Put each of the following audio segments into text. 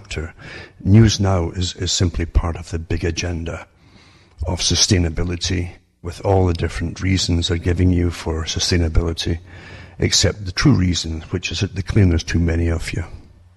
chapter, News Now is simply part of the big agenda of sustainability, with all the different reasons they're giving you for sustainability, except the true reason, which is that they claim there's too many of you.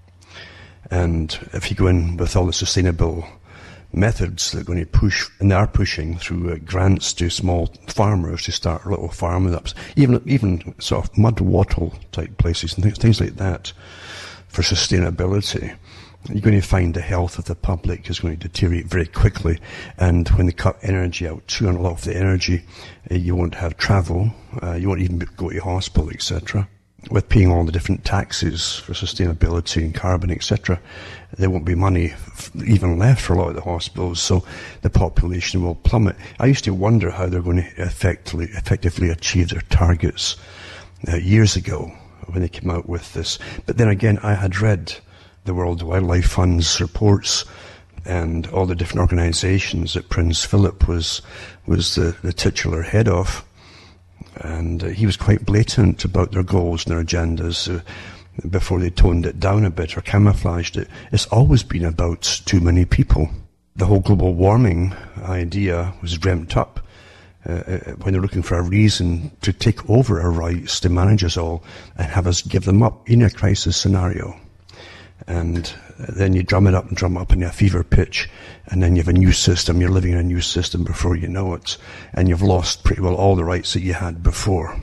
And if you go in with all the sustainable methods they're going to push, and they are pushing through grants to small farmers to start little farm-ups, even sort of mud wattle type places and things like that for sustainability, you're going to find the health of the public is going to deteriorate very quickly. And when they cut energy out too, and a lot of the energy, you won't have travel, you won't even go to hospital, etc. With paying all the different taxes for sustainability and carbon, etc., there won't be money even left for a lot of the hospitals, so the population will plummet. I used to wonder how they're going to effectively achieve their targets years ago when they came out with this. But then again, I had read the World Wildlife Fund's reports and all the different organisations that Prince Philip was the titular head of. And he was quite blatant about their goals and their agendas before they toned it down a bit or camouflaged it. It's always been about too many people. The whole global warming idea was dreamt up when they're looking for a reason to take over our rights, to manage us all and have us give them up in a crisis scenario. And then you drum it up in a fever pitch, and then you have a new system. You're living in a new system before you know it, and you've lost pretty well all the rights that you had before.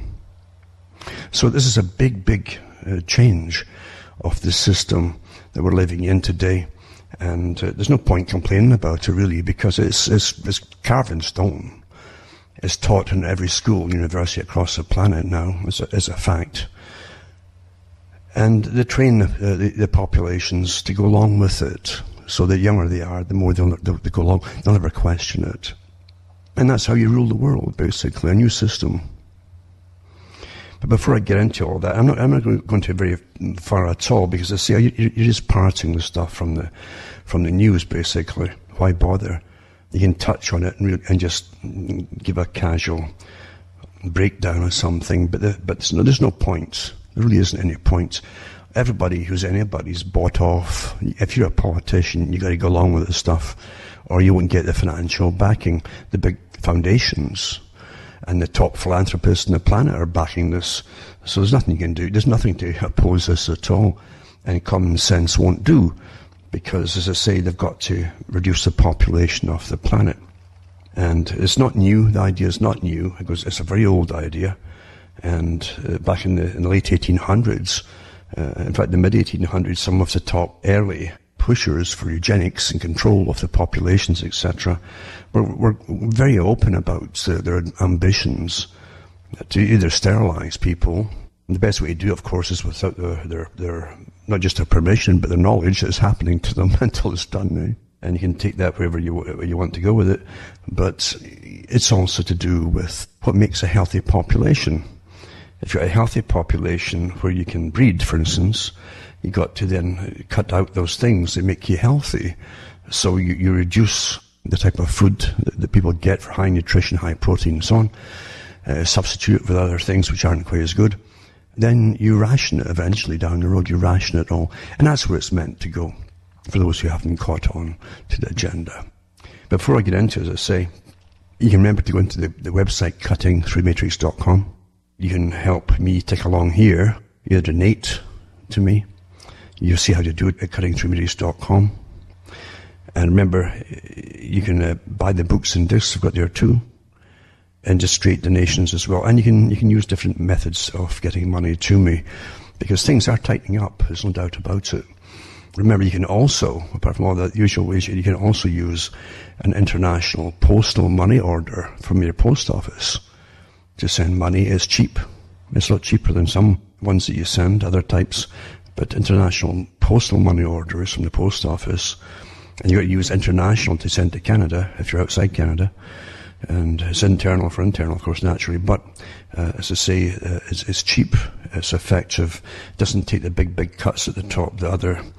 So this is a big change of the system that we're living in today, and there's no point complaining about it really, because it's carved in stone. It's taught in every school, university across the planet now, as a fact. And they train the populations to go along with it. So the younger they are, the more they'll go along. They'll never question it. And that's how you rule the world, basically, a new system. But before I get into all that, I'm not going to very far at all, because I see you're just parting the stuff from the news, basically. Why bother? You can touch on it and just give a casual breakdown of something, but there's no point. There really isn't any point. Everybody who's anybody's bought off. If you're a politician, you got to go along with this stuff, or you won't get the financial backing. The big foundations and the top philanthropists on the planet are backing this. So there's nothing you can do. There's nothing to oppose this at all. And common sense won't do, because, as I say, they've got to reduce the population of the planet. And it's not new. The idea is not new. It's a very old idea. And back in the late 1800s, in fact the mid-1800s, some of the top early pushers for eugenics and control of the populations, etc., were very open about their ambitions to either sterilize people. And the best way to do it, of course, is without their not just their permission, but their knowledge that it's happening to them until it's done now. And you can take that wherever you want to go with it. But it's also to do with what makes a healthy population. If you're a healthy population where you can breed, for instance, you've got to then cut out those things that make you healthy. So you reduce the type of food that people get for high nutrition, high protein and so on, substitute it with other things which aren't quite as good. Then you ration it eventually down the road, you ration it all. And that's where it's meant to go, for those who haven't caught on to the agenda. Before I get into it, as I say, you can remember to go into the website cuttingthroughmatrix.com. You can help me tick along here. You donate to me. You'll see how to do it at cuttingthroughmatrix.com. And remember, you can buy the books and discs I've got there too, and just straight donations as well. And you can use different methods of getting money to me, because things are tightening up. There's no doubt about it. Remember, you can also, apart from all the usual ways, you can also use an international postal money order from your post office to send money. Is cheap. It's a lot cheaper than some ones that you send, other types. But international postal money orders from the post office, and you've got to use international to send to Canada if you're outside Canada. And it's internal for internal, of course, naturally. But as I say, it's cheap, it's effective, doesn't take the big cuts at the top that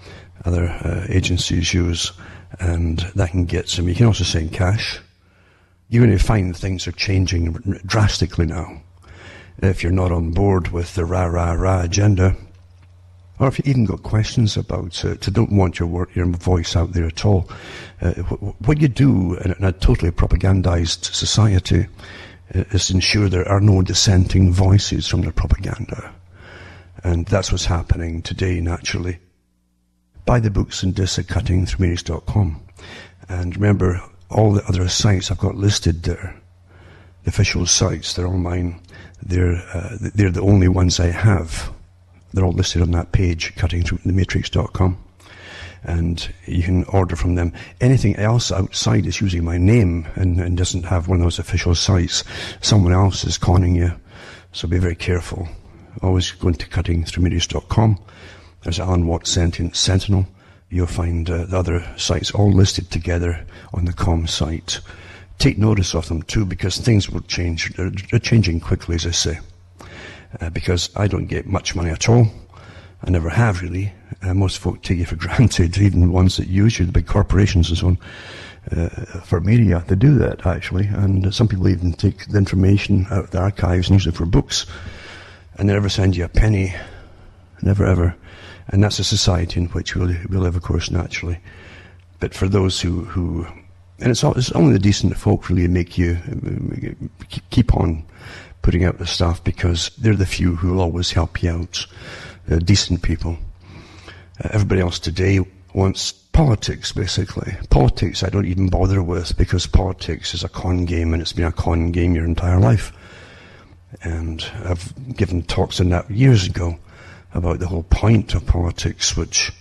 other agencies use, and that can get some. You can also send cash. You're going to find things are changing drastically now. If you're not on board with the rah-rah-rah agenda or if you even got questions about it, to don't want your voice out there at all, what you do in a totally propagandized society is ensure there are no dissenting voices from the propaganda. And that's what's happening today, naturally. Buy the books and disc at cuttingthroughmatrix.com. And remember, all the other sites I've got listed there, the official sites, they're all mine. They're the only ones I have. They're all listed on that page, cuttingthroughmatrix.com. And you can order from them. Anything else outside is using my name and doesn't have one of those official sites. Someone else is conning you. So be very careful. Always go into cuttingthroughmatrix.com. There's Alan Watts Sentinel. You'll find the other sites all listed together on the com site. Take notice of them too, because things will change. They're changing quickly, as I say. Because I don't get much money at all. I never have, really. Most folk take you for granted, even the ones that use you, the big corporations and so on, for media. They do that, actually. And some people even take the information out of the archives and use it for books. And they never send you a penny. Never, ever. And that's a society in which we live, of course, naturally. But for those who and it's only the decent folk really make you keep on putting out the stuff, because they're the few who will always help you out. Decent people. Everybody else today wants politics, basically. Politics I don't even bother with, because politics is a con game, and it's been a con game your entire life. And I've given talks on that years ago about the whole point of politics, which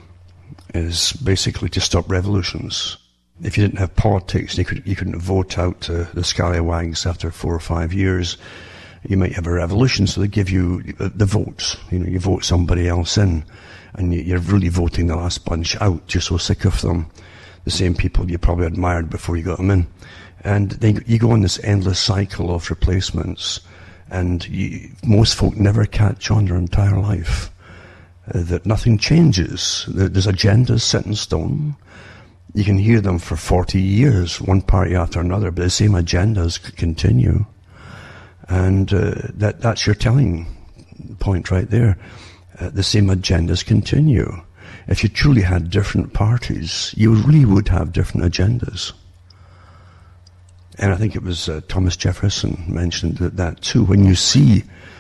is basically to stop revolutions. If you didn't have politics, you couldn't vote out the scallywags after 4 or 5 years. You might have a revolution, so they give you the votes. You vote somebody else in, and you're really voting the last bunch out. You're so sick of them, the same people you probably admired before you got them in. And then you go on this endless cycle of replacements, and most folk never catch on their entire life that nothing changes. There's agendas set in stone. You can hear them for 40 years, one party after another, but the same agendas continue. And that's your telling point right there. The same agendas continue. If you truly had different parties, you really would have different agendas. And I think it was Thomas Jefferson mentioned that too. When you see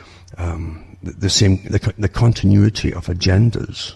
the continuity of agendas,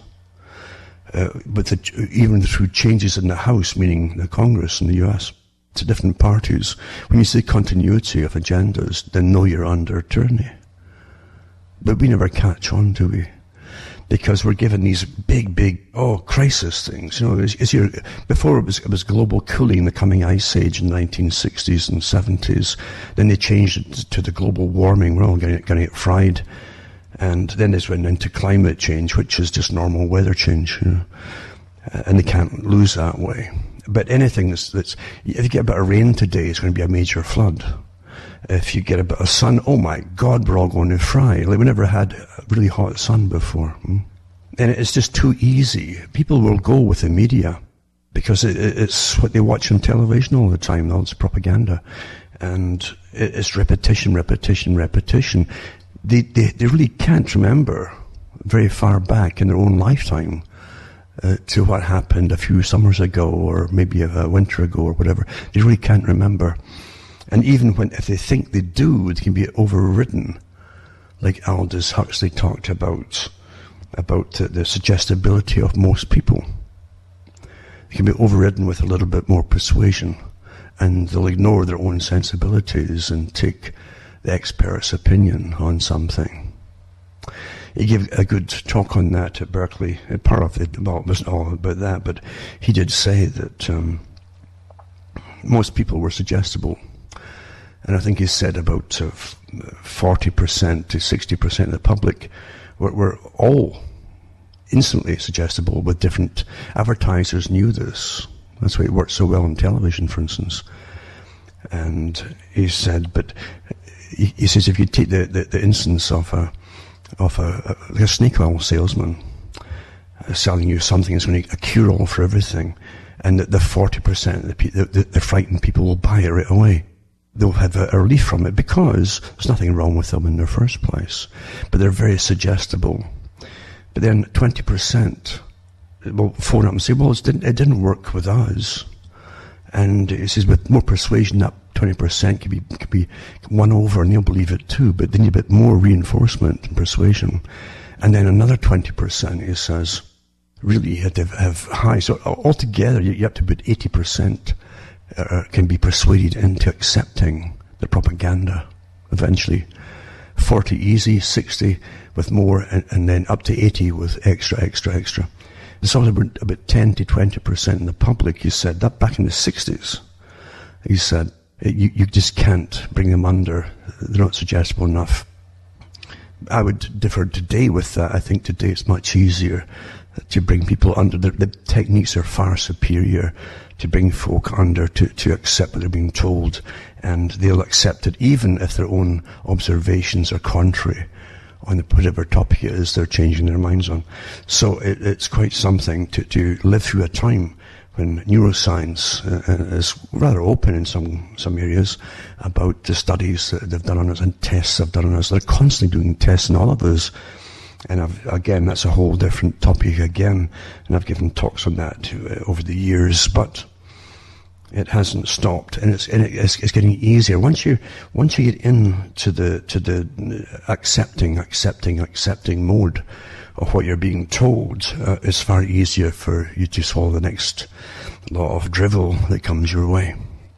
even through changes in the House, meaning the Congress in the US, to different parties, when you see continuity of agendas, then know you're under tyranny. But we never catch on, do we? Because we're given these big, crisis things. Before it was global cooling, the coming ice age in the 1960s and 70s. Then they changed it to the global warming. We're all going to get fried. And then this went into climate change, which is just normal weather change. And they can't lose that way. But anything that's if you get a bit of rain today, it's going to be a major flood. If you get a bit of sun, oh my God, we're all going to fry. Like, we never had a really hot sun before. And it's just too easy. People will go with the media because it's what they watch on television all the time. All this propaganda. And it's repetition. They really can't remember very far back in their own lifetime to what happened a few summers ago, or maybe a winter ago, or whatever. They really can't remember. And even if they think they do, it can be overridden. Like Aldous Huxley talked about the suggestibility of most people. It can be overridden with a little bit more persuasion, and they'll ignore their own sensibilities and take the expert's opinion on something. He gave a good talk on that at Berkeley. Part of it, well, it wasn't all about that, but he did say that most people were suggestible. And I think he said about 40% to 60% of the public were all instantly suggestible, with different advertisers knew this. That's why it worked so well on television, for instance. And he said, but he says, if you take the instance of a snake oil salesman selling you something that's going to a cure-all for everything, and the 40% the frightened people will buy it right away. They'll have a relief from it because there's nothing wrong with them in the first place. But they're very suggestible. But then 20% will phone up and say, well, it didn't work with us. And he says, with more persuasion, that 20% could be won over and they'll believe it too. But then you get more reinforcement and persuasion. And then another 20%, he says, really you have to have high. So altogether, you have to put 80% can be persuaded into accepting the propaganda eventually. 40 easy, 60 with more, and then up to 80 with extra. There's also about 10 to 20% in the public. He said that back in the 60s. He said, you just can't bring them under. They're not suggestible enough. I would differ today with that. I think today it's much easier to bring people under. The techniques are far superior to bring folk under, to accept what they're being told, and they'll accept it even if their own observations are contrary on whatever topic it is they're changing their minds on. So it's quite something to live through a time when neuroscience is rather open in some areas about the studies that they've done on us and tests they've done on us. They're constantly doing tests on all of us. And again, that's a whole different topic again. And I've given talks on that over the years, but it hasn't stopped, and it's getting easier. Once you get into the accepting mode of what you're being told, it's far easier for you to swallow the next lot of drivel that comes your way.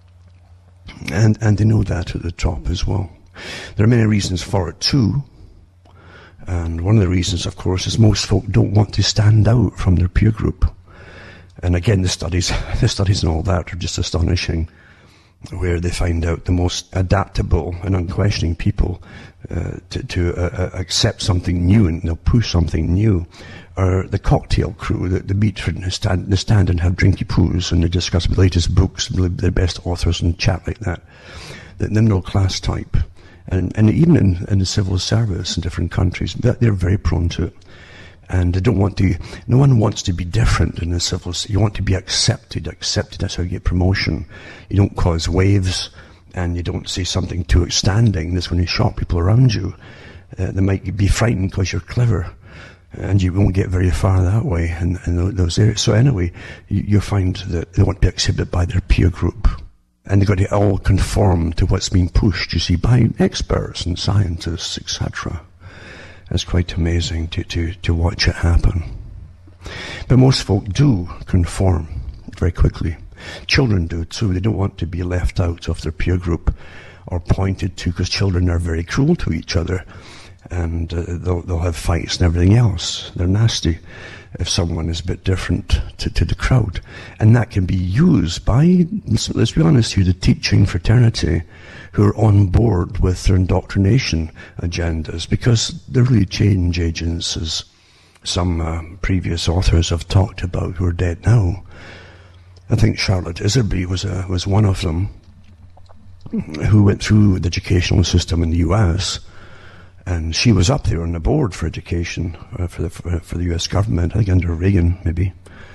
And they know that at the top as well. There are many reasons for it too. And one of the reasons, of course, is most folk don't want to stand out from their peer group. And again, the studies and all that are just astonishing, where they find out the most adaptable and unquestioning people to accept something new, and they'll push something new, are the cocktail crew, the meet for they stand and have drinky poos, and they discuss the latest books, their best authors, and chat like that. The middle class type. And even in the civil service in different countries, they're very prone to it. And they don't want to, no one wants to be different in the civil, you want to be accepted, that's how you get promotion. You don't cause waves, and you don't say something too outstanding that's going to shock people around you. They might be frightened because you're clever, and you won't get very far that way in those areas. So anyway, you find that they want to be accepted by their peer group. And they've got to all conform to what's being pushed, you see, by experts and scientists, etc. It's quite amazing to watch it happen. But most folk do conform very quickly. Children do too. They don't want to be left out of their peer group or pointed to, because children are very cruel to each other, and they'll have fights and everything else. They're nasty if someone is a bit different to the crowd. And that can be used by, let's be honest here, the teaching fraternity, who are on board with their indoctrination agendas, because they're really change agents, as some previous authors have talked about who are dead now. I think Charlotte Iserby was one of them, who went through the educational system in the US, and she was up there on the board for education for the US government, I think under Reagan maybe.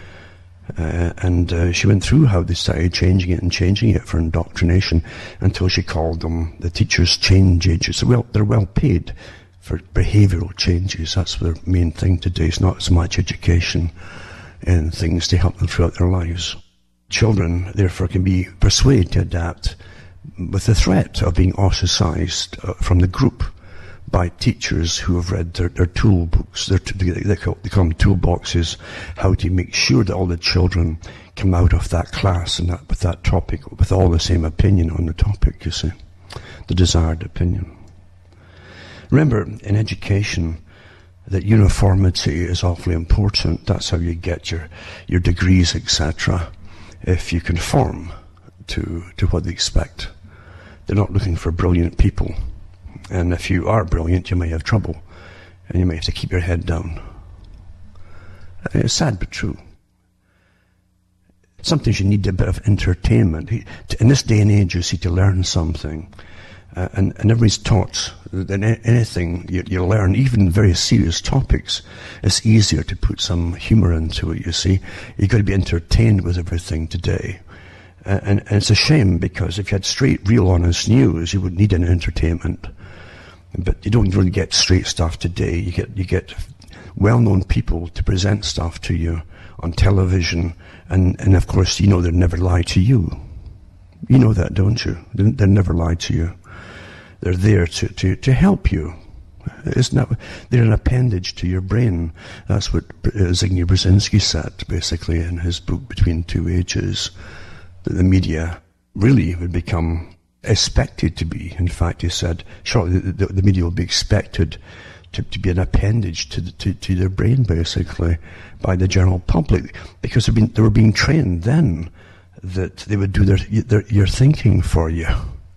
And she went through how they started changing it for indoctrination, until she called them the teachers' change agents. Well, they're well paid for behavioural changes. That's their main thing today. It's not so much education and things to help them throughout their lives. Children, therefore, can be persuaded to adapt with the threat of being ostracized from the group by teachers who have read their tool books. They call them toolboxes, how to make sure that all the children come out of that class and with that topic with all the same opinion on the topic, you see, the desired opinion. Remember, in education, that uniformity is awfully important. That's how you get your degrees, etc. If you conform to what they expect. They're not looking for brilliant people. And if you are brilliant, you may have trouble, and you may have to keep your head down. It's sad but true. Sometimes you need a bit of entertainment. In this day and age, you see, to learn something, and everybody's taught that anything you learn, even very serious topics, it's easier to put some humour into it, you see. You've got to be entertained with everything today. And it's a shame, because if you had straight, real, honest news, you wouldn't need any entertainment. But you don't really get straight stuff today. You get well-known people to present stuff to you on television, and of course, you know they'd never lie to you. You know that, don't you? They never lie to you. They're there to help you. It's not, they're an appendage to your brain. That's what Zbigniew Brzezinski said, basically, in his book Between Two Ages, that the media really would become expected to be. In fact, he said, shortly the media will be expected to be an appendage to their brain, basically, by the general public, because they were being trained then that they would do your thinking for you.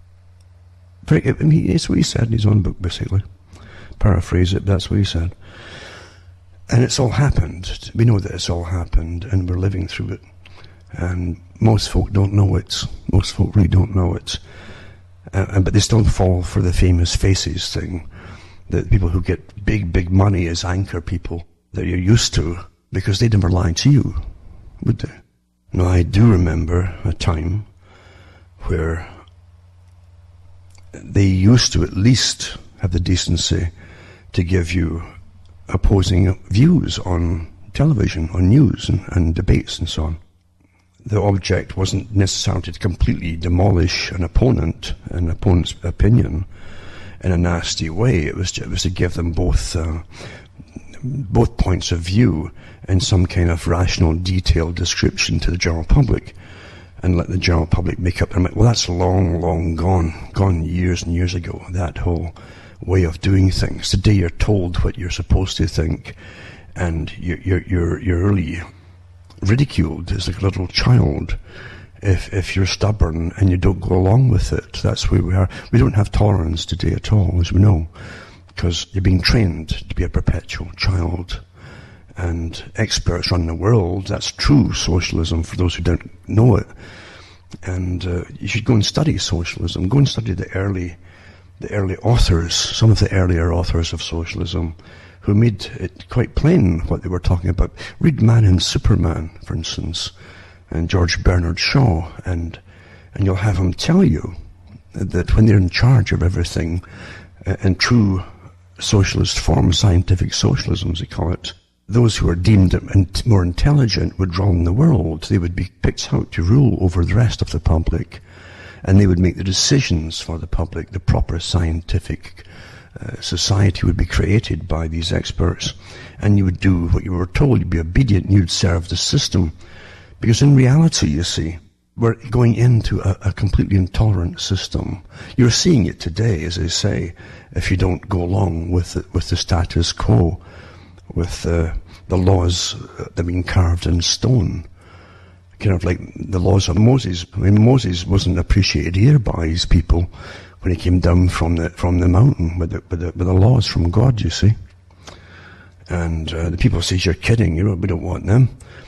It's what he said in his own book, basically. Paraphrase it, but that's what he said. And it's all happened. We know that it's all happened, and we're living through it. And most folk don't know it. Most folk really don't know it. But they still fall for the famous faces thing. The people who get big money as anchor people that you're used to, because they never lie to you, would they? Now, I do remember a time where they used to at least have the decency to give you opposing views on television, on news and debates and so on. The object wasn't necessarily to completely demolish an opponent's opinion in a nasty way. It was to give them both points of view and some kind of rational, detailed description to the general public, and let the general public make up their mind. Well, that's long gone years and years ago, that whole way of doing things. Today you're told what you're supposed to think, and you're really ridiculed as a little child if you're stubborn and you don't go along with it. That's where we are. We don't have tolerance today at all, as we know, because you're being trained to be a perpetual child. And experts run the world. That's true socialism for those who don't know it. And you should go and study socialism. Go and study the early authors, some of the earlier authors of socialism, who made it quite plain what they were talking about. Read Man and Superman, for instance, and George Bernard Shaw, and you'll have them tell you that when they're in charge of everything, in true socialist form, scientific socialism as they call it, those who are deemed more intelligent would run the world. They would be picked out to rule over the rest of the public, and they would make the decisions for the public. The proper scientific society would be created by these experts, and you would do what you were told. You'd be obedient, and you'd serve the system. Because in reality, you see, we're going into a completely intolerant system. You're seeing it today, as I say, if you don't go along with the status quo, with the laws that have been carved in stone. Kind of like the laws of Moses. I mean, Moses wasn't appreciated here by his people when he came down from the mountain with the laws from God, you see. And the people say, "You're kidding, we don't want them."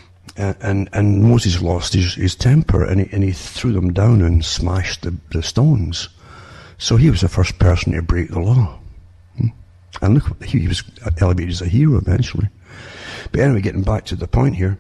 And Moses lost his temper, and he threw them down and smashed the stones. So he was the first person to break the law. And look, he was elevated as a hero eventually. But anyway, getting back to the point here,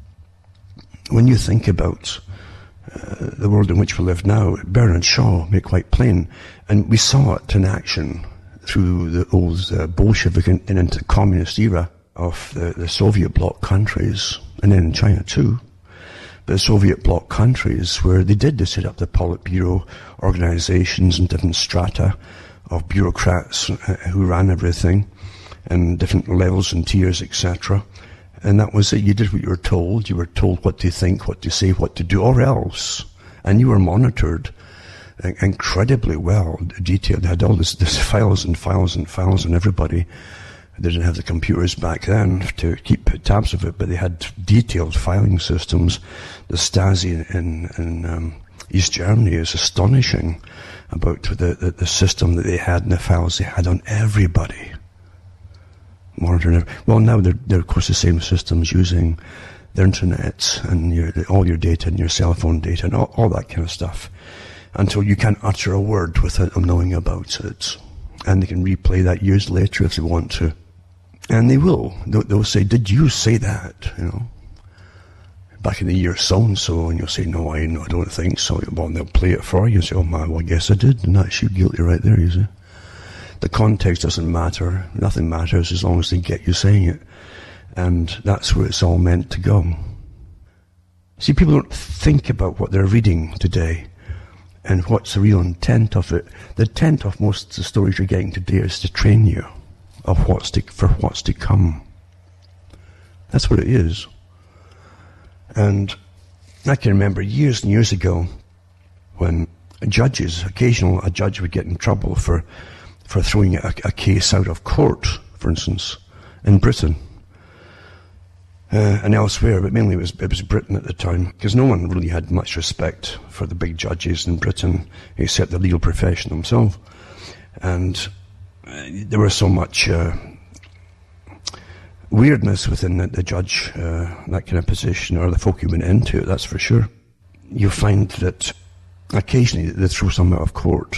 when you think about the world in which we live now, Bernard Shaw made it quite plain, and we saw it in action through the old Bolshevik and into the communist era of the Soviet bloc countries, and then in China too. But the Soviet bloc countries, where they set up the Politburo organizations and different strata of bureaucrats who ran everything, and different levels and tiers, etc. And that was it. You did what you were told. You were told what to think, what to say, what to do, or else. And you were monitored incredibly well, detailed. They had all this files and files and files on everybody. They didn't have the computers back then to keep tabs of it, but they had detailed filing systems. The Stasi in East Germany is astonishing about the system that they had and the files they had on everybody. Monitoring. Well, now they're of course the same systems using the internet and all your data and your cell phone data and all that kind of stuff, until you can't utter a word without them knowing about it. And they can replay that years later if they want to. And they will. They'll say, "Did you say that?" Back in the year so-and-so, and you'll say, "No, I don't think so." Well, they'll play it for you and say, "Oh, well, I guess I did." And that's you guilty right there, you see. The context doesn't matter. Nothing matters as long as they get you saying it. And that's where it's all meant to go. See, people don't think about what they're reading today and what's the real intent of it. The intent of most of the stories you're getting today is to train you of for what's to come. That's what it is. And I can remember years and years ago when occasionally a judge would get in trouble for throwing a case out of court, for instance, in Britain. And elsewhere, but mainly it was Britain at the time, because no one really had much respect for the big judges in Britain, except the legal profession themselves. And there was so much weirdness within the judge, that kind of position, or the folk who went into it, that's for sure. You find that occasionally they throw some out of court.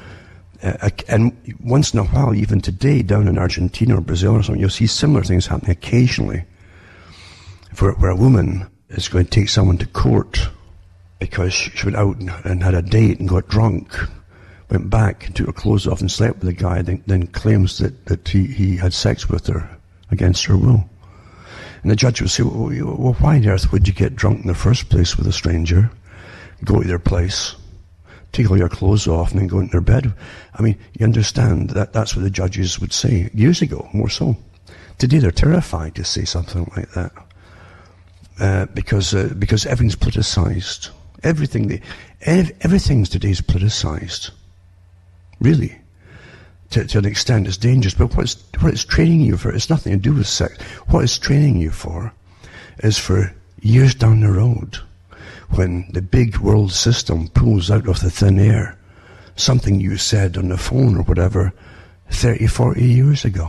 And once in a while, even today, down in Argentina or Brazil or something, you'll see similar things happening occasionally, where a woman is going to take someone to court because she went out and had a date and got drunk, went back and took her clothes off and slept with the guy, then claims that he had sex with her against her will. And the judge would say, well, why on earth would you get drunk in the first place with a stranger, go to their place, take all your clothes off and then go into their bed? I mean, you understand that's what the judges would say years ago, more so. Today they're terrified to say something like that. Because everything's politicized. Everything's today is politicized. Really. To an extent it's dangerous. But what it's training you for, it's nothing to do with sex. What it's training you for is for years down the road, when the big world system pulls out of the thin air something you said on the phone or whatever 30, 40 years ago.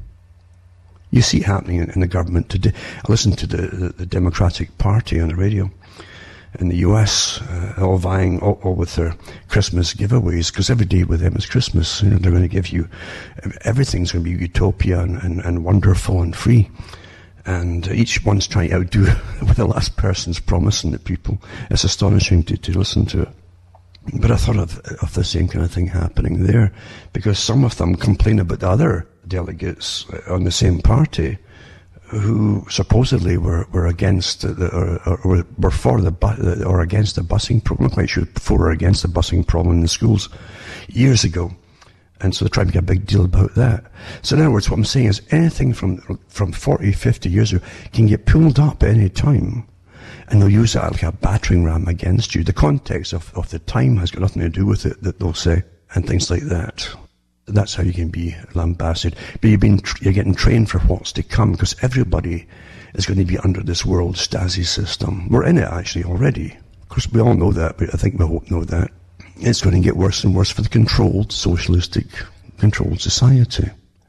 You see it happening in the government today. I listened to the Democratic Party on the radio in the US, all vying all with their Christmas giveaways, because every day with them is Christmas. You know, they're going to give you, everything's going to be utopia and wonderful and free. And each one's trying to outdo what the last person's promising to people. It's astonishing to listen to it. But I thought of the same kind of thing happening there, because some of them complain about the other delegates on the same party who supposedly were against or were for or against the busing problem. I'm quite sure for or against the busing problem in the schools years ago. And so they're trying to make a big deal about that. So in other words, what I'm saying is anything from 40, 50 years ago can get pulled up at any time. And they'll use that like a battering ram against you. The context of the time has got nothing to do with it, that they'll say, and things like that. That's how you can be lambasted. But you're getting trained for what's to come, because everybody is going to be under this world Stasi system. We're in it actually already. Of course, we all know that, but I think we all know that. It's going to get worse and worse for the controlled, socialistic, controlled society.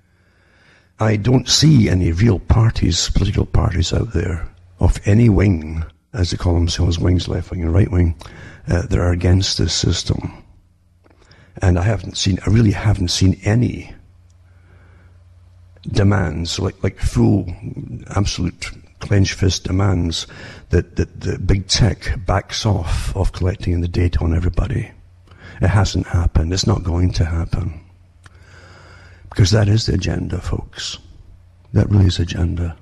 I don't see any real parties, political parties out there, of any wing, as they call themselves, wings, left wing and right wing, that are against this system. And I really haven't seen any demands, like full, absolute clenched fist demands that the big tech backs off of collecting the data on everybody. It hasn't happened. It's not going to happen. Because that is the agenda, folks. That really is the agenda.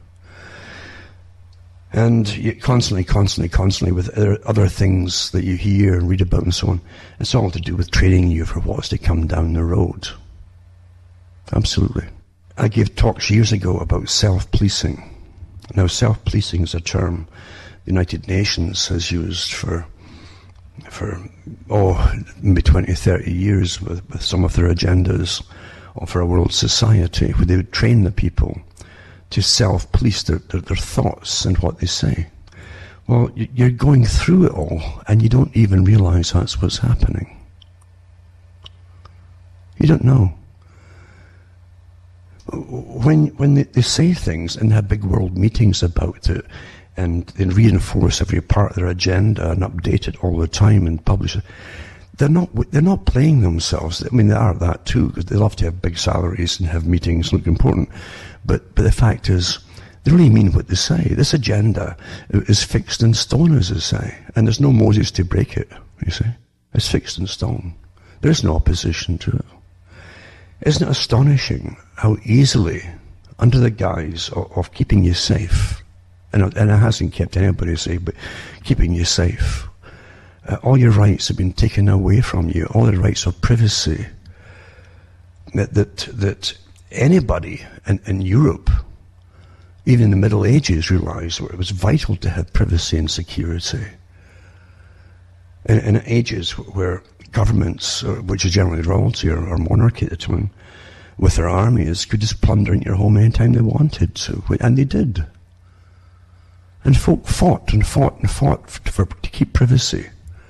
And you constantly with other things that you hear and read about and so on, it's all to do with training you for what's to come down the road. Absolutely. I gave talks years ago about self-policing. Now, self-policing is a term the United Nations has used for maybe 20, 30 years with some of their agendas for a world society, where they would train the people to self-police their thoughts and what they say. Well, you're going through it all, and you don't even realize that's what's happening. You don't know. When they say things and have big world meetings about it, and they reinforce every part of their agenda and update it all the time and publish it, they're not playing themselves. I mean, they are that too, because they love to have big salaries and have meetings look important. But the fact is, they really mean what they say. This agenda is fixed in stone, as they say, and there's no Moses to break it, you see. It's fixed in stone. There's no opposition to it. Isn't it astonishing how easily, under the guise of keeping you safe, and it hasn't kept anybody safe, but keeping you safe, all your rights have been taken away from you, all the rights of privacy, that anybody in Europe, even in the Middle Ages, realized it was vital to have privacy and security. In ages where governments, which is generally royalty or monarchy at the time, with their armies, could just plunder into your home anytime they wanted to, and they did. And folk fought and fought and fought to keep privacy.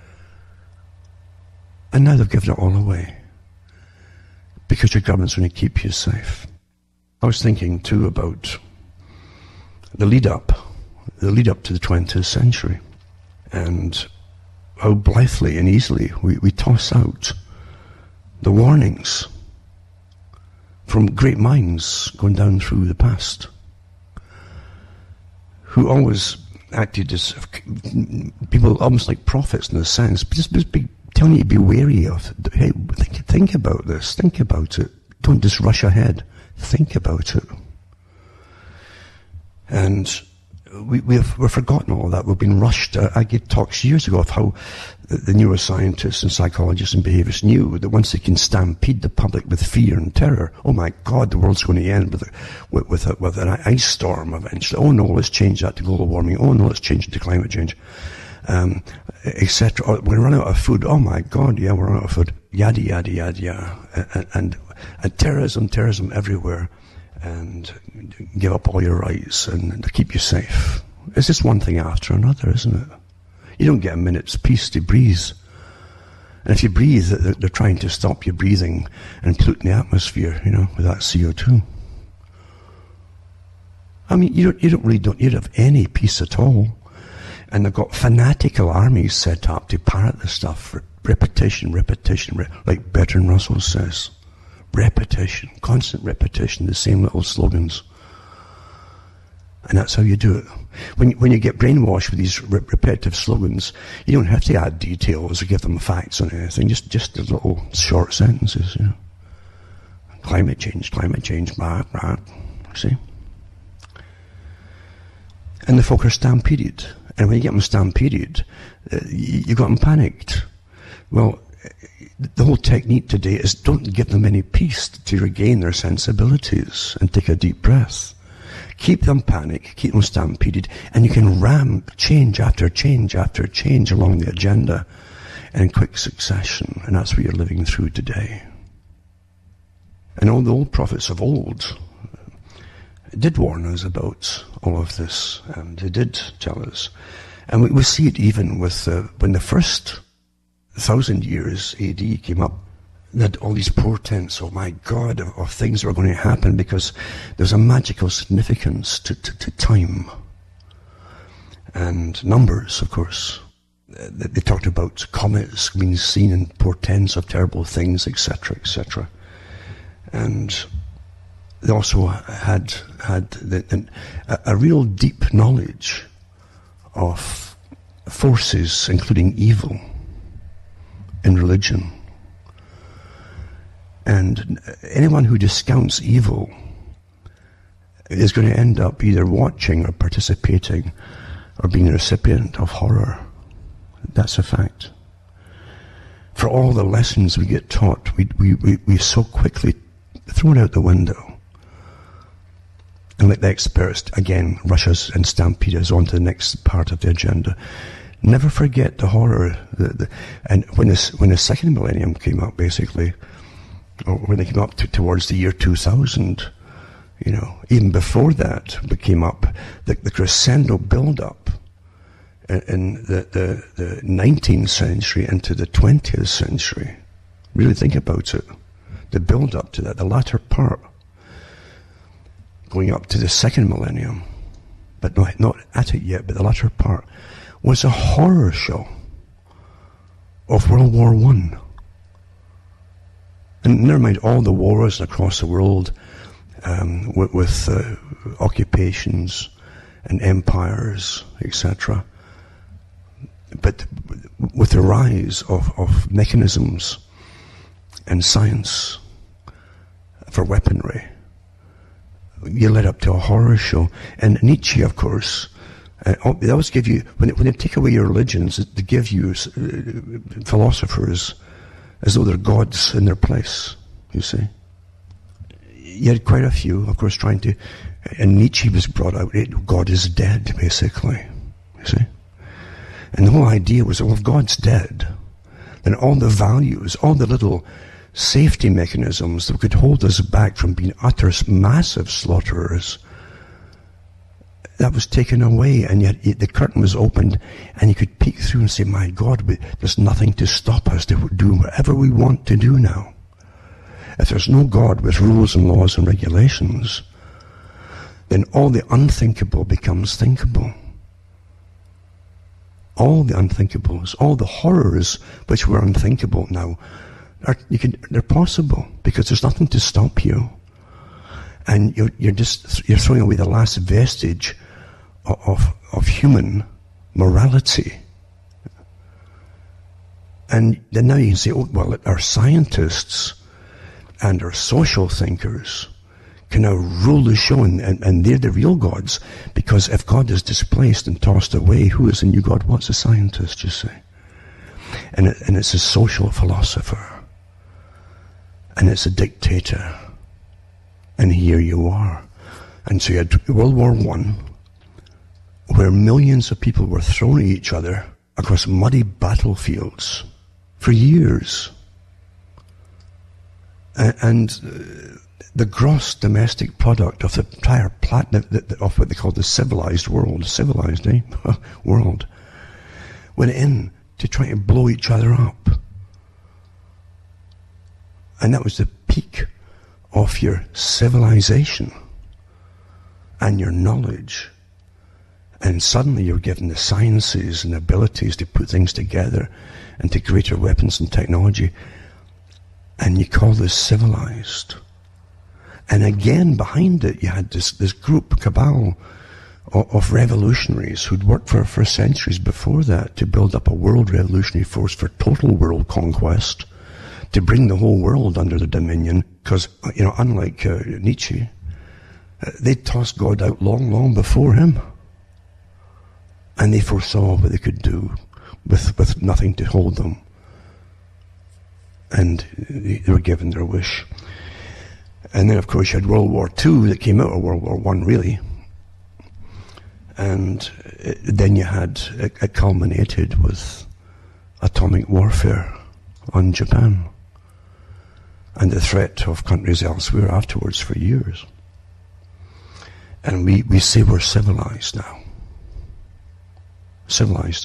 And now they've given it all away, because your government's going to keep you safe. I was thinking too about the lead up to the 20th century, and how blithely and easily we toss out the warnings from great minds going down through the past, who always acted as people almost like prophets in a sense, but just be telling you to be wary of, hey, think about this, think about it, don't just rush ahead, think about it. And we've forgotten all that. We've been rushed. I gave talks years ago of how the neuroscientists and psychologists and behaviorists knew that once they can stampede the public with fear and terror, oh my God, the world's going to end with an ice storm eventually. Oh no, let's change that to global warming. Oh no, let's change it to climate change, etc. We're going to run out of food. Oh my God, yeah, we're running out of food. Yada yada yada yada, and terrorism everywhere. And give up all your rights and keep you safe. It's just one thing after another, isn't it? You don't get a minute's peace to breathe. And if you breathe, they're trying to stop you breathing and polluting the atmosphere, with that CO2. I mean, you don't have any peace at all. And they've got fanatical armies set up to parrot the stuff. Repetition, like Bertrand Russell says. Repetition, constant repetition, the same little slogans. And that's how you do it. When you get brainwashed with these repetitive slogans, you don't have to add details or give them facts on anything, just the little short sentences, Climate change, blah, blah, see? And the folk are stampeded. And when you get them stampeded, you got them panicked. Well, the whole technique today is don't give them any peace to regain their sensibilities and take a deep breath. Keep them panicked, keep them stampeded, and you can ram change after change after change along the agenda in quick succession. And that's what you're living through today. And all the old prophets of old did warn us about all of this. They did tell us. And we see it even with when the first 1,000 years AD came up, that all these portents, oh my God, of things that were going to happen, because there's a magical significance to time and numbers, of course. They talked about comets being seen and portents of terrible things, etc., etc. And they also had a real deep knowledge of forces, including evil, in religion. And anyone who discounts evil is going to end up either watching or participating or being a recipient of horror. That's a fact. For all the lessons we get taught, we so quickly throw it out the window and let the experts again rush us and stampede us on to the next part of the agenda. Never forget the horror. And when the second millennium came up, basically, or when they came up towards the year 2000, even before that, it came up, the crescendo build-up in the 19th century into the 20th century. Really think about it. The build-up to that, the latter part, going up to the second millennium, but not at it yet, but the latter part, was a horror show of World War I. And never mind all the wars across the world with occupations and empires, etc. But with the rise of mechanisms and science for weaponry. You led up to a horror show. And Nietzsche, of course, they always give you, when they take away your religions, they give you philosophers as though they're gods in their place, you see. You had quite a few, of course, trying to, and Nietzsche was brought out, God is dead, basically, you see. And the whole idea was, well, if God's dead, then all the values, all the little safety mechanisms that could hold us back from being utter massive slaughterers, that was taken away, and yet the curtain was opened, and you could peek through and say, my God, there's nothing to stop us to do whatever we want to do now. If there's no God with rules and laws and regulations, then all the unthinkable becomes thinkable. All the unthinkables, all the horrors which were unthinkable now, they're possible, because there's nothing to stop you. And you're throwing away the last vestige of human morality. And then now you can say, oh, well, our scientists and our social thinkers can now rule the show, and they're the real gods, because if God is displaced and tossed away, who is the new God? What's a scientist, you see? And it's a social philosopher. And it's a dictator. And here you are. And so you had World War I, where millions of people were thrown at each other across muddy battlefields for years. And the gross domestic product of the entire planet, of what they call the civilized world, world, went in to try to blow each other up. And that was the peak of your civilization and your knowledge. And suddenly you're given the sciences and abilities to put things together and to greater weapons and technology. And you call this civilized. And again, behind it, you had this group, cabal, of revolutionaries who'd worked for centuries before that to build up a world revolutionary force for total world conquest, to bring the whole world under their dominion. Because, unlike Nietzsche, they tossed God out long, long before him. And they foresaw what they could do with nothing to hold them. And they were given their wish. And then, of course, you had World War II that came out of World War I, really. And then you had, it culminated with atomic warfare on Japan. And the threat of countries elsewhere afterwards for years. And we say we're civilized now. Civilized.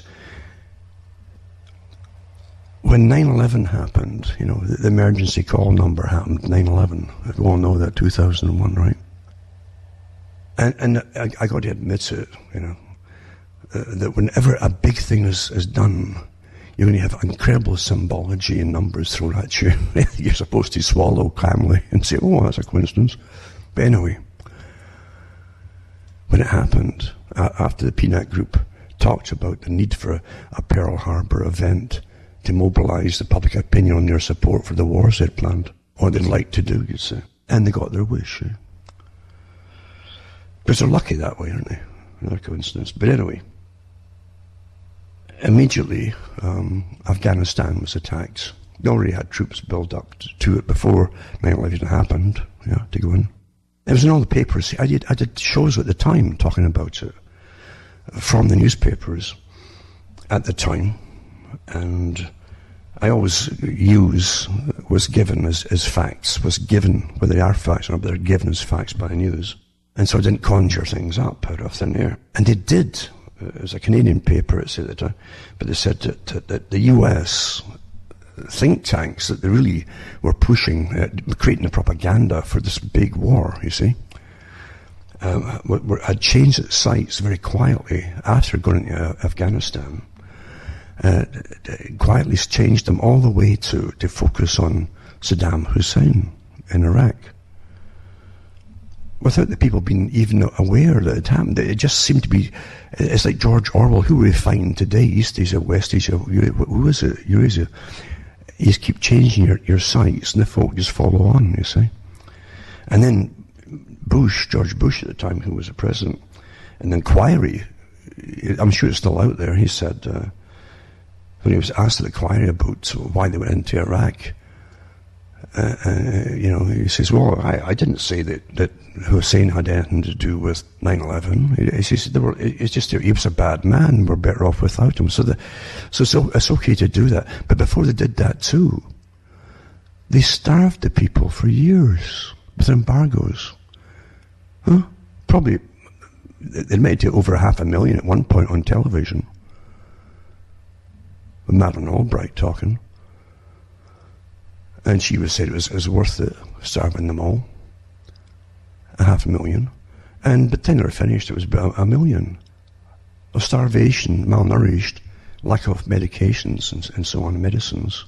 When 9/11 happened, the emergency call number happened, 9/11. We all know that, 2001, right? And I got to admit it, that whenever a big thing is done, you're going to have incredible symbology and numbers thrown at you. You're supposed to swallow calmly and say, oh, that's a coincidence. But anyway, when it happened, after the Peanut Group talked about the need for a Pearl Harbor event to mobilize the public opinion on their support for the wars they'd planned, or they'd like to do, you'd say. And they got their wish. Because they're lucky that way, aren't they? Another coincidence. But anyway, immediately, Afghanistan was attacked. They already had troops built up to it before 9/11 happened, to go in. It was in all the papers. I did shows at the time talking about it from the newspapers at the time. And I always use was given as facts, was given, whether they are facts or not, but they're given as facts by the news. And so I didn't conjure things up out of thin air. And they did. It was a Canadian paper, it said at the time, but they said that the US think tanks, that they really were pushing, creating the propaganda for this big war, you see, had changed its sights very quietly after going into Afghanistan. Quietly changed them all the way to focus on Saddam Hussein in Iraq. Without the people being even aware that it happened. It just seemed to be, it's like George Orwell, who we find today, East Asia, West Asia, who is it, Eurasia. You just keep changing your sights and the folk just follow on, you see. And then George Bush at the time, who was the president, an inquiry, I'm sure it's still out there, he said, when he was asked at the inquiry about why they went into Iraq, he says, well, I didn't say that Hussein had anything to do with 9/11. He says, it's just he was a bad man, we're better off without him. So it's okay to do that. But before they did that too, they starved the people for years with embargoes. Huh? Probably, they made it over 500,000 at one point on television. With Madeleine Albright talking. And she said it was worth it, starving them all. 500,000. But then they were finished, it was about 1 million. Of starvation, malnourished, lack of medications and so on, medicines.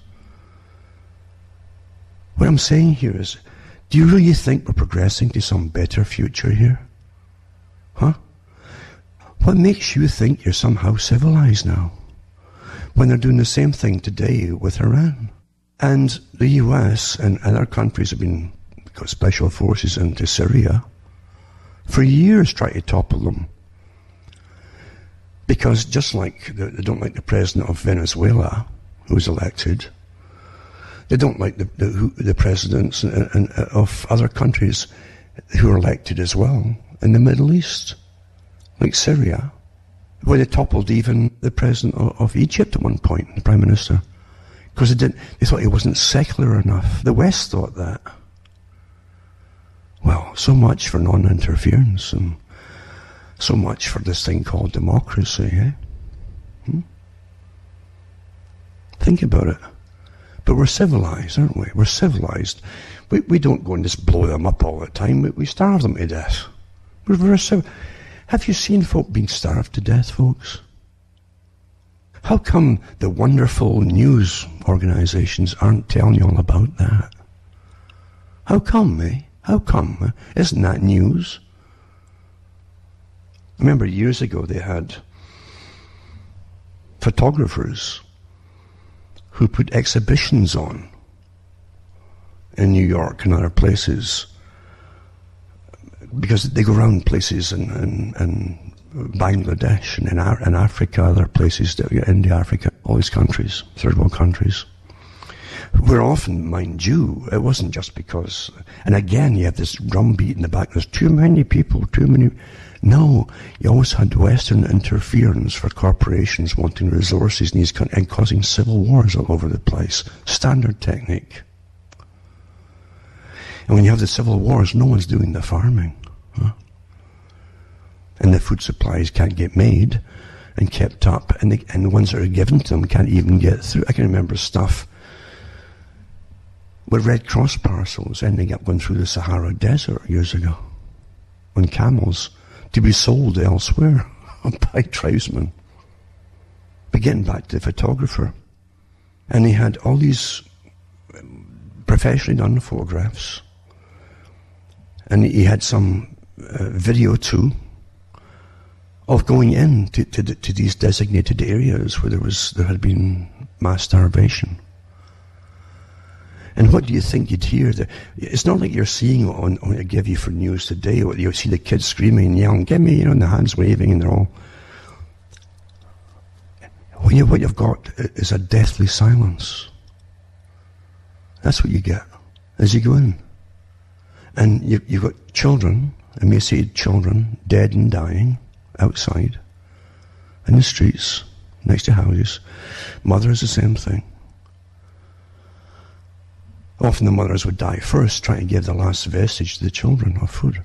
What I'm saying here is, do you really think we're progressing to some better future here? Huh? What makes you think you're somehow civilized now? When they're doing the same thing today with Iran. And the US and other countries have got special forces into Syria for years trying to topple them. Because just like they don't like the president of Venezuela, who was elected, they don't like the presidents of other countries who are elected as well in the Middle East, like Syria, where they toppled even the president of Egypt at one point, the prime minister, because they thought he wasn't secular enough. The West thought that. Well, so much for non-interference and so much for this thing called democracy, eh? Think about it. But we're civilized, aren't we? We're civilized. We don't go and just blow them up all the time. We starve them to death. We're very civilized. Have you seen folk being starved to death, folks? How come the wonderful news organizations aren't telling you all about that? How come, eh? How come? Isn't that news? I remember years ago they had photographers who put exhibitions on in New York and other places, because they go around places in Bangladesh and in Africa, other places, India, Africa, all these countries, third world countries, where often, mind you, it wasn't just because, and again you have this drumbeat in the back, there's too many people, too many. No, you always had Western interference for corporations wanting resources in these countries and causing civil wars all over the place. Standard technique. And when you have the civil wars, no one's doing the farming. Huh? And the food supplies can't get made and kept up, and the ones that are given to them can't even get through. I can remember stuff with Red Cross parcels ending up going through the Sahara Desert years ago on camels to be sold elsewhere by tribesmen. But getting back to the photographer, and he had all these professionally done photographs, and he had some video too of going in to these designated areas where there had been mass starvation. And what do you think you'd hear? It's not like you're seeing on I give you for news today, or you see the kids screaming and yelling, "Give me," and the hands waving, and they're all. What you've got is a deathly silence. That's what you get as you go in. And you've got children, emaciated children, dead and dying, outside, in the streets, next to houses. Mothers, the same thing. Often the mothers would die first, trying to give the last vestige to the children of food.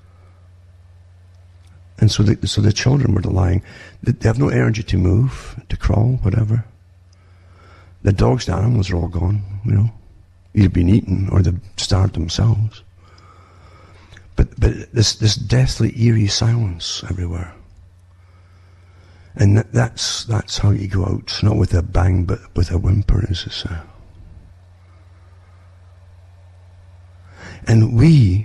And so the children were lying. They have no energy to move, to crawl, whatever. The dogs, the animals are all gone, either been eaten or they've starved themselves. But this deathly, eerie silence everywhere. And that's how you go out, not with a bang, but with a whimper, as they say. And we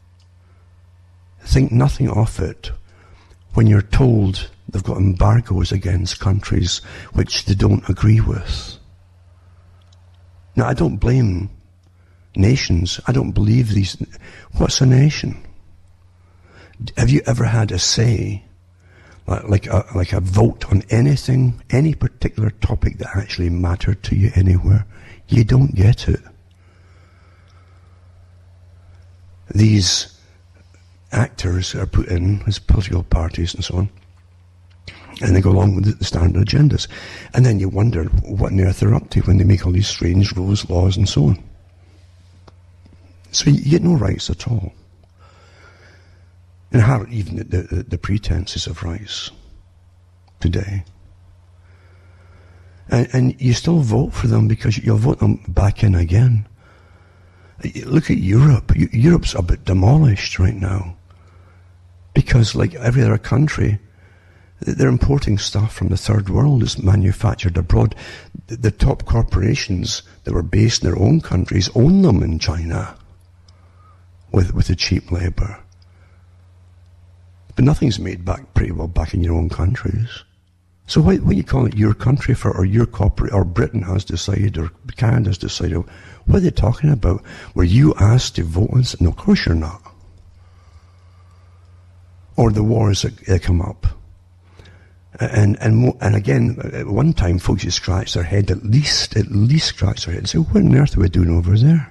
think nothing of it when you're told they've got embargoes against countries which they don't agree with. Now, I don't blame Nations, I don't believe these. What's a nation? Have you ever had a say, like a vote on anything, any particular topic that actually mattered to you anywhere? You don't get it. These actors are put in as political parties and so on, and they go along with the standard agendas. And then you wonder what on earth they're up to when they make all these strange rules, laws, and so on. So you get no rights at all. And how even the pretenses of rights today. And you still vote for them because you'll vote them back in again. Look at Europe. Europe's a bit demolished right now. Because like every other country, they're importing stuff from the third world that's manufactured abroad. The top corporations that were based in their own countries own them in China with the cheap labour. But nothing's made pretty well back in your own countries. So what you call it your country for, or your corporate, or Britain has decided, or Canada has decided? What are they talking about? Were you asked to vote on? No, of course you're not. Or the wars that come up. And again, at one time, folks would scratch their head, at least scratch their head and say, what on earth are we doing over there?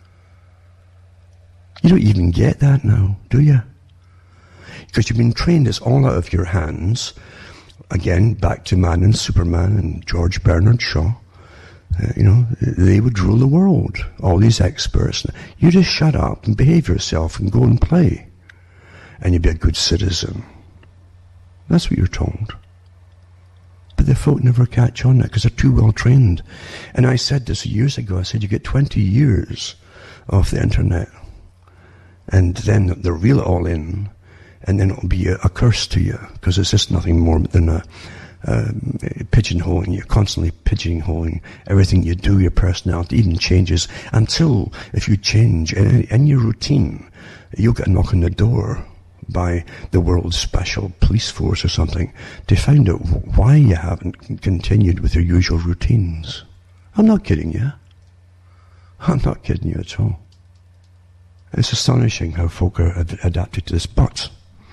You don't even get that now, do you? Because you've been trained, it's all out of your hands. Again, back to Man and Superman and George Bernard Shaw. They would rule the world, all these experts. You just shut up and behave yourself and go and play. And you'd be a good citizen. That's what you're told. But the folk never catch on it because they're too well trained. And I said this years ago, I said you get 20 years of the internet. And then they'll reel it all in. And then it'll be a curse to you, because it's just nothing more than a pigeonholing. You're constantly pigeonholing everything you do, your personality even changes, until if you change in your routine, you'll get a knock on the door by the world's special police force or something to find out why you haven't continued with your usual routines. I'm not kidding you. I'm not kidding you at all. It's astonishing how folk are adapted to this, but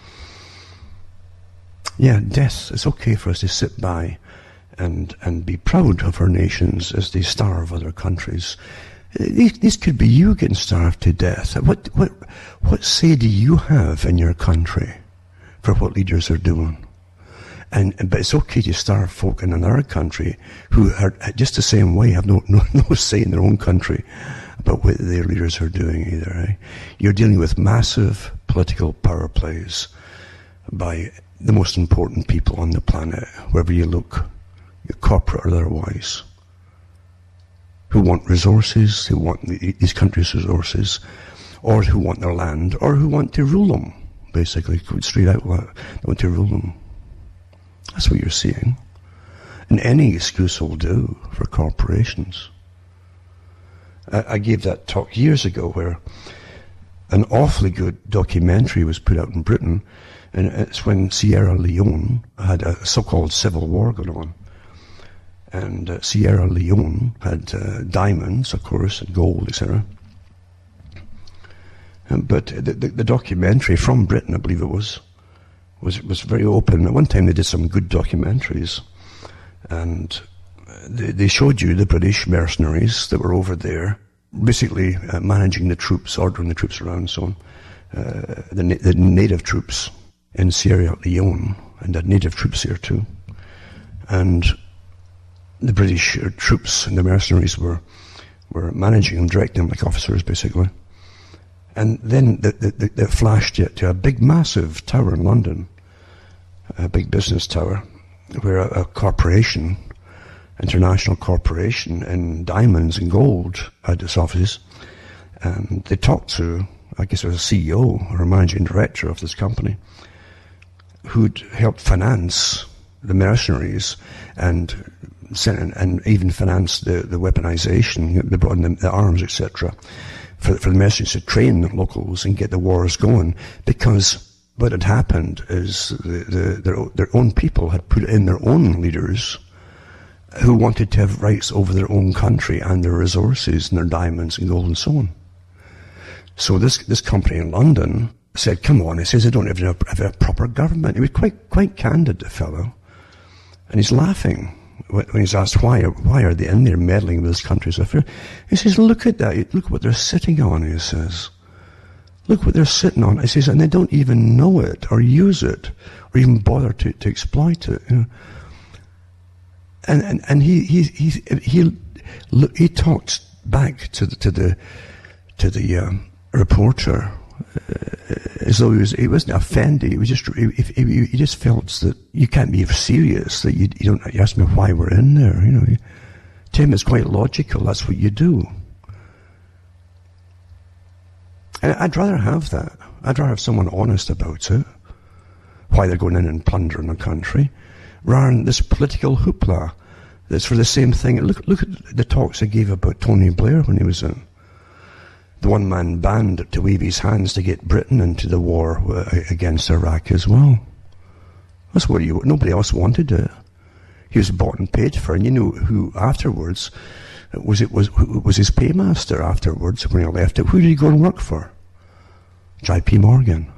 yeah, death, it's okay for us to sit by and be proud of our nations as they starve other countries. This could be you getting starved to death. What say do you have in your country for what leaders are doing? But it's okay to starve folk in another country who are just the same way, have no say in their own country about what their leaders are doing either. Eh? You're dealing with massive political power plays by the most important people on the planet, wherever you look, corporate or otherwise, who want resources, who want these countries' resources, or who want their land, or who want to rule them, basically, straight out, they want to rule them. That's what you're seeing. And any excuse will do for corporations. I gave that talk years ago where an awfully good documentary was put out in Britain. And it's when Sierra Leone had a so-called civil war going on. And Sierra Leone had diamonds, of course, and gold, etc. But the documentary from Britain, I believe it was very open. At one time they did some good documentaries. And they showed you the British mercenaries that were over there, basically managing the troops, ordering the troops around and so on. The native troops in Sierra Leone, and had native troops here too. And the British troops and the mercenaries were managing them, directing them like officers, basically. And then they flashed it to a big, massive tower in London, a big business tower, where a corporation, international corporation in diamonds and gold had its offices. And they talked to, I guess it was a CEO or a managing director of this company, who'd helped finance the mercenaries and even finance the weaponization. They brought in the arms, etc., for the mercenaries to train the locals and get the wars going. Because what had happened is their own people had put in their own leaders who wanted to have rights over their own country and their resources and their diamonds and gold and so on. So this company in London said, come on, he says, they don't even have a proper government. He was quite candid, the fellow. And he's laughing when he's asked why are they in there meddling with this country's affairs. He says, look at that, look what they're sitting on, he says. Look what they're sitting on. He says, and they don't even know it or use it or even bother to exploit it. You know? And he talked back to the reporter as though he wasn't offended. He was he just felt that you can't be serious. That you don't. You ask me why we're in there. You know, to him it's quite logical. That's what you do. And I'd rather have that. I'd rather have someone honest about it, why they're going in and plundering the country, rather than this political hoopla that's for the same thing. Look at the talks I gave about Tony Blair when he was in. The one-man band to wave his hands to get Britain into the war against Iraq as well. That's what nobody else wanted it. He was bought and paid for, and you know who afterwards was his paymaster afterwards when he left it. Who did he go and work for? J.P. Morgan.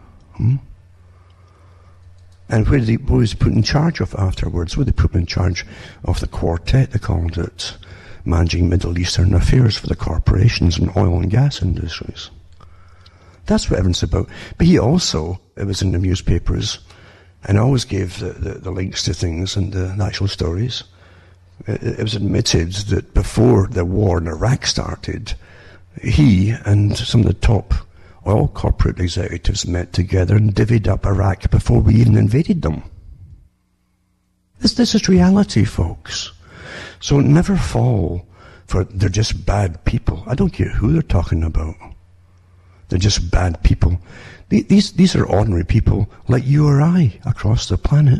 And what was he put in charge of afterwards? Well, they put him in charge of the quartet, they called it, managing Middle Eastern affairs for the corporations and oil and gas industries. That's what everyone's about. But he also, it was in the newspapers, and I always gave the links to things and the actual stories. It was admitted that before the war in Iraq started, he and some of the top oil corporate executives met together and divvied up Iraq before we even invaded them. This is reality, folks. So never fall for they're just bad people. I don't care who they're talking about. They're just bad people. These are ordinary people like you or I across the planet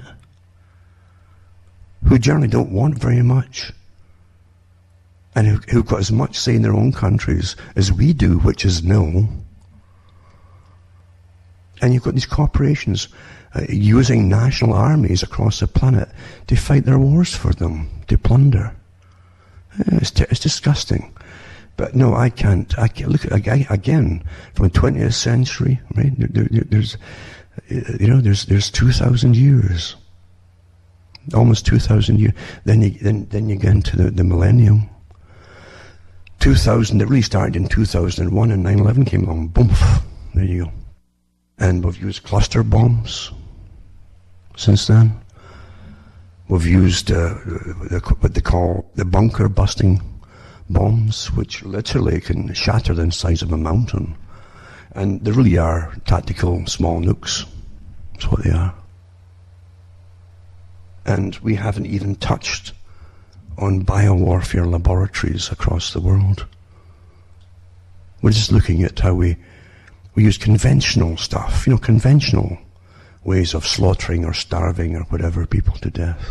who generally don't want very much and who've got as much say in their own countries as we do, which is nil. And you've got these corporations using national armies across the planet to fight their wars for them, to plunder. It's disgusting. But no, I can't look again from the 20th century, right? There's 2,000 years, almost 2,000 years. Then you get into the millennium. 2000. It really started in 2001, and 9/11 came along. Boom, there you go. And we've used cluster bombs since then. We've used what they call the bunker busting bombs, which literally can shatter the size of a mountain. And they really are tactical small nukes. That's what they are. And we haven't even touched on biowarfare laboratories across the world. We're just looking at how we use conventional stuff, conventional ways of slaughtering or starving or whatever people to death.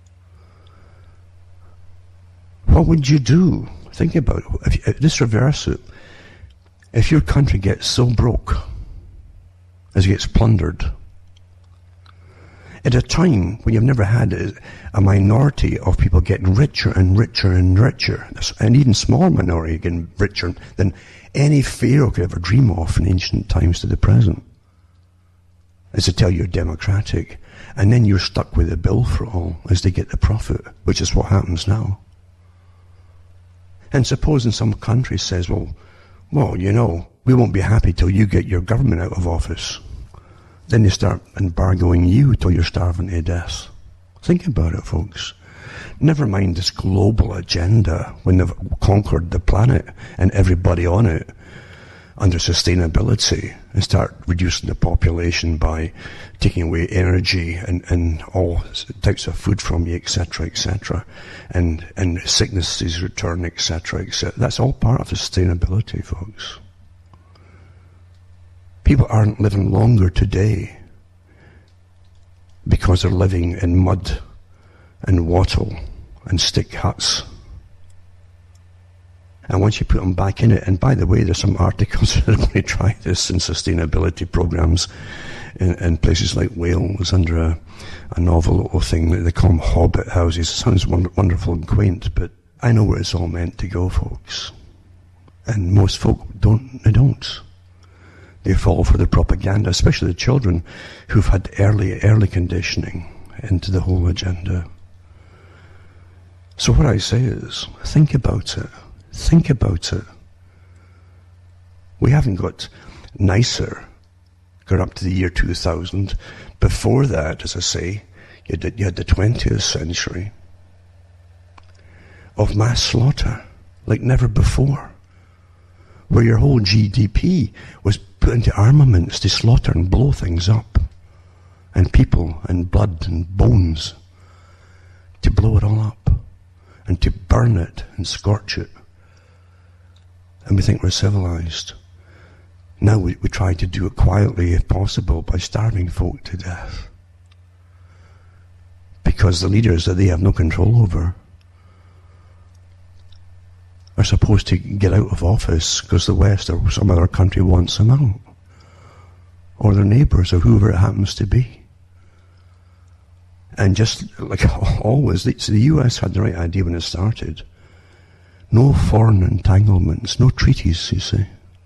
What would you do? Think about it. Just reverse it. If your country gets so broke as it gets plundered, at a time when you've never had a minority of people getting richer and richer and richer, an even smaller minority getting richer than any pharaoh could ever dream of in ancient times to the present, is to tell you're democratic, and then you're stuck with the bill for all as they get the profit, which is what happens now. And supposing some country says, well, we won't be happy till you get your government out of office. Then they start embargoing you till you're starving to death. Think about it, folks. Never mind this global agenda when they've conquered the planet and everybody on it under sustainability and start reducing the population by taking away energy and all types of food from you, etc., and sicknesses return, etc. That's all part of sustainability, folks. People aren't living longer today because they're living in mud and wattle and stick huts. And once you put them back in it, and by the way, there's some articles that are going to try this in sustainability programs in places like Wales under a novel little thing that they call them hobbit houses. It sounds wonderful and quaint, but I know where it's all meant to go, folks. And most folk don't. They fall for the propaganda, especially the children who've had early conditioning into the whole agenda. So what I say is, think about it. Think about it. We haven't got nicer, got up to the year 2000. Before that, as I say, you had the 20th century of mass slaughter, like never before, where your whole GDP was put into armaments to slaughter and blow things up, and people and blood and bones, to blow it all up, and to burn it and scorch it. And we think we're civilized. Now we try to do it quietly, if possible, by starving folk to death. Because the leaders that they have no control over are supposed to get out of office because the West or some other country wants them out. Or their neighbours, or whoever it happens to be. And just like always, the US had the right idea when it started. No foreign entanglements, no treaties, you see.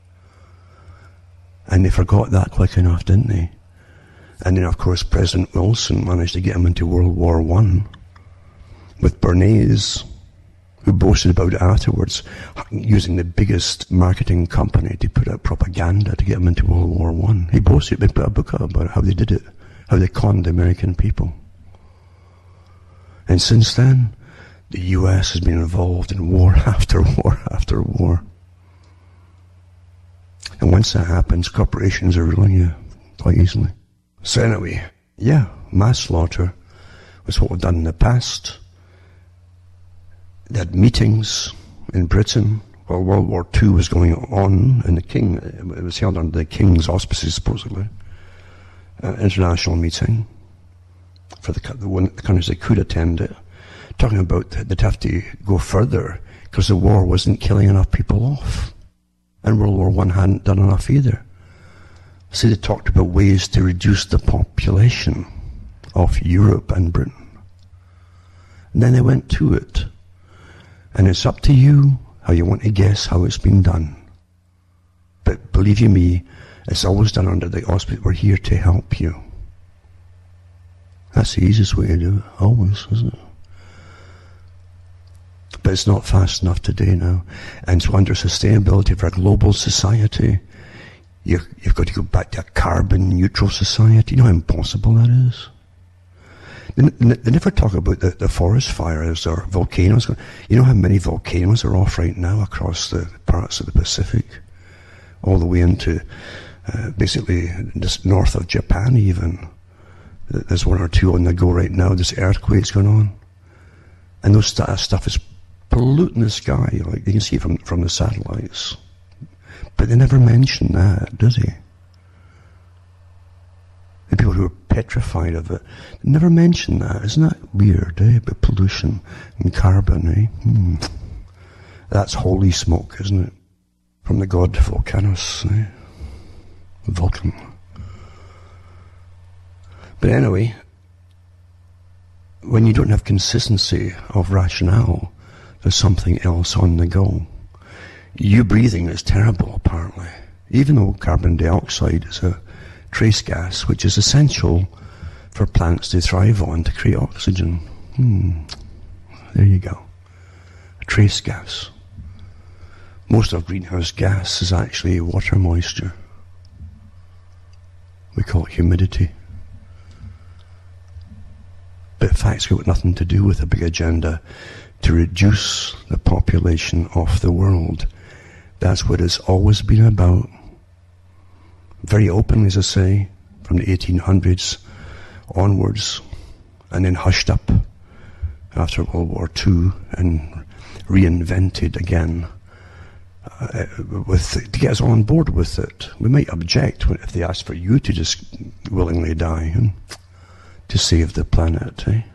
And they forgot that quick enough, didn't they? And then, of course, President Wilson managed to get him into World War I with Bernays, who boasted about it afterwards, using the biggest marketing company to put out propaganda to get him into World War I. He boasted, they put a book out about how they did it, how they conned the American people. And since then, the US has been involved in war after war after war. And once that happens, corporations are ruling you quite easily. So anyway, yeah, mass slaughter was what we've done in the past. They had meetings in Britain while World War II was going on, and it was held under the King's auspices, supposedly. International meeting for the countries that could attend it, talking about they'd have to go further because the war wasn't killing enough people off. And World War I hadn't done enough either. So they talked about ways to reduce the population of Europe and Britain. And then they went to it. And it's up to you how you want to guess how it's been done. But believe you me, it's always done under the auspice, we're here to help you. That's the easiest way to do it, always, isn't it? But it's not fast enough today now. And so under sustainability for a global society, you've got to go back to a carbon neutral society. You know how impossible that is? They never talk about the forest fires or volcanoes. You know how many volcanoes are off right now across the parts of the Pacific? All the way into basically just north of Japan even. There's one or two on the go right now. There's earthquakes going on. And those stuff is polluting the sky. Like you can see it from the satellites. But they never mention that, do they? The people who are petrified of it, they never mention that. Isn't that weird, eh? But pollution and carbon, eh? That's holy smoke, isn't it? From the god Volcanus, eh? Vulcan. But anyway, when you don't have consistency of rationale, there's something else on the go. You breathing is terrible, apparently. Even though carbon dioxide is a trace gas, which is essential for plants to thrive on to create oxygen. There you go. A trace gas. Most of greenhouse gas is actually water moisture. We call it humidity. But in fact, it's got nothing to do with a big agenda to reduce the population of the world. That's what it's always been about. Very openly, as I say, from the 1800s onwards, and then hushed up after World War II and reinvented again to get us on board with it. We might object if they ask for you to just willingly die to save the planet. Eh?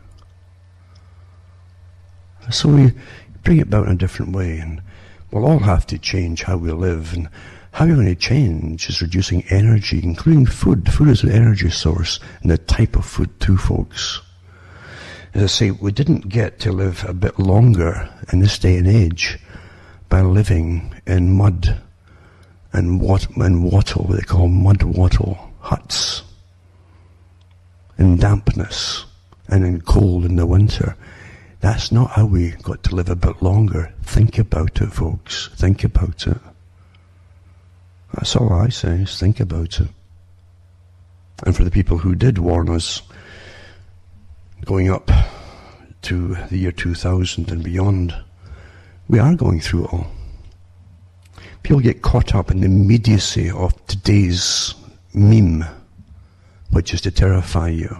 So we bring it about in a different way, and we'll all have to change how we live, and how you're going to change is reducing energy, including food. Food is an energy source, and the type of food too, folks. As I say, we didn't get to live a bit longer in this day and age by living in mud and wattle, what they call mud wattle huts, in dampness and in cold in the winter. That's not how we got to live a bit longer. Think about it, folks. Think about it. That's all I say, is think about it. And for the people who did warn us, going up to the year 2000 and beyond, we are going through it all. People get caught up in the immediacy of today's meme, which is to terrify you.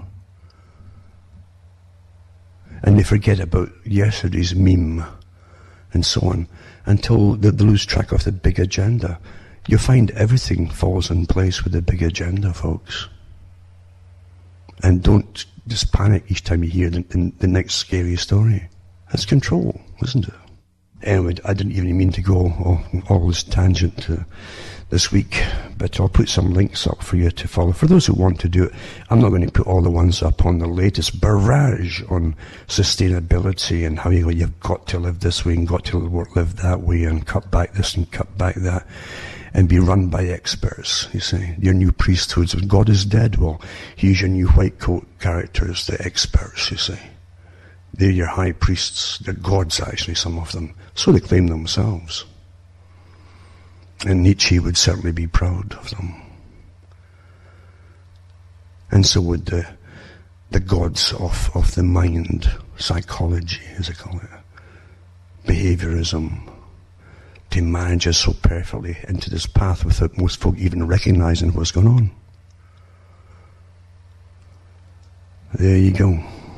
And they forget about yesterday's meme and so on, until they lose track of the big agenda. You find everything falls in place with the big agenda, folks. And don't just panic each time you hear the next scary story. That's control, isn't it? Anyway, I didn't even mean to go all this tangent this week, but I'll put some links up for you to follow. For those who want to do it, I'm not going to put all the ones up on the latest barrage on sustainability and how you've got to live this way and got to live that way and cut back this and cut back that and be run by experts, you see. Your new priesthoods of God is dead. Well, here's your new white coat characters, the experts, you see. They're your high priests. They're gods, actually, some of them. So they claim themselves. And Nietzsche would certainly be proud of them. And so would the gods of the mind, psychology, as they call it, behaviorism, to manage us so perfectly into this path without most folk even recognizing what's going on. There you go.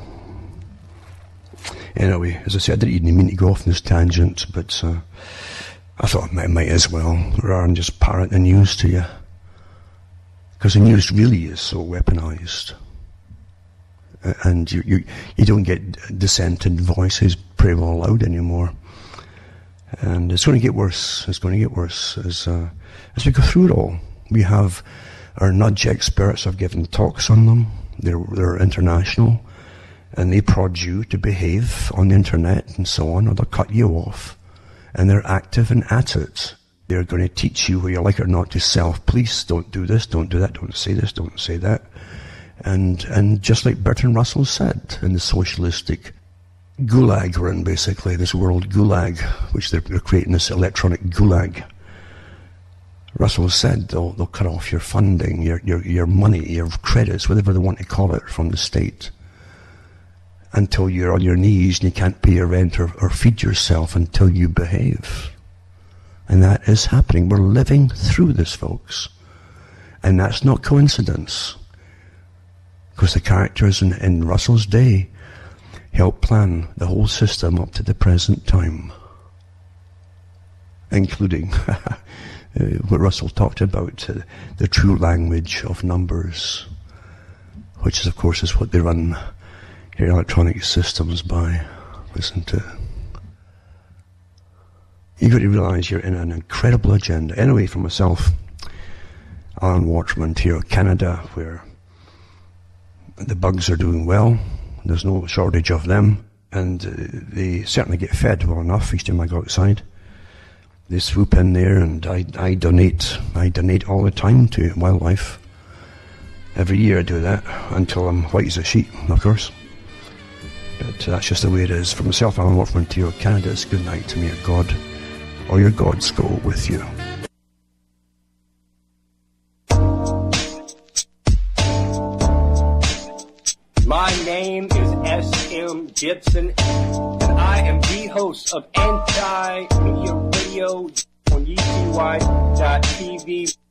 Anyway, as I said, I didn't even mean to go off on this tangent, but I thought I might as well, rather than just parrot the news to you. Because the news really is so weaponized. And you don't get dissented voices pretty well loud anymore. And it's going to get worse. It's going to get worse as we go through it all. We have our nudge experts have given talks on them. They're international. And they prod you to behave on the internet and so on, or they'll cut you off. And they're active and at it. They're going to teach you, whether you like it or not, to self-police. Don't do this, don't do that, don't say this, don't say that. And just like Bertrand Russell said in the socialistic gulag we're in, basically, this world gulag, which they're creating this electronic gulag. Russell said they'll cut off your funding, your money, your credits, whatever they want to call it, from the state, until you're on your knees and you can't pay your rent or feed yourself until you behave. And that is happening. We're living through this, folks. And that's not coincidence. Because the characters in Russell's day helped plan the whole system up to the present time. Including what Russell talked about, the true language of numbers. Which is, of course, is what they run your electronic systems by. Listen to. You've got to realize you're in an incredible agenda. Anyway, for myself, Alan Watt from Ontario, Canada, where the bugs are doing well. There's no shortage of them. And they certainly get fed well enough each time I go outside. They swoop in there, and I donate all the time to wildlife. Every year I do that, until I'm white as a sheet, of course. But that's just the way it is. For myself, Alan Watt from Ontario, Canada, it's good night to me, your God, or your gods go with you. My name is S.M. Gibson, and I am the host of Anti-Media Radio on UCY.TV.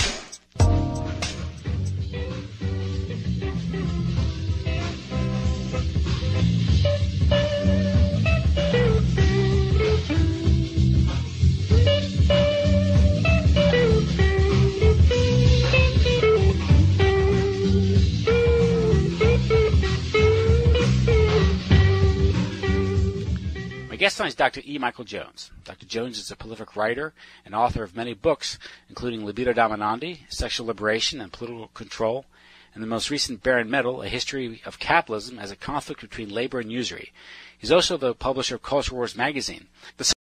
My guest tonight is Dr. E. Michael Jones. Dr. Jones is a prolific writer and author of many books, including Libido Dominandi, Sexual Liberation and Political Control, and the most recent Barron Medal, A History of Capitalism as a Conflict Between Labor and Usury. He's also the publisher of Culture Wars magazine. The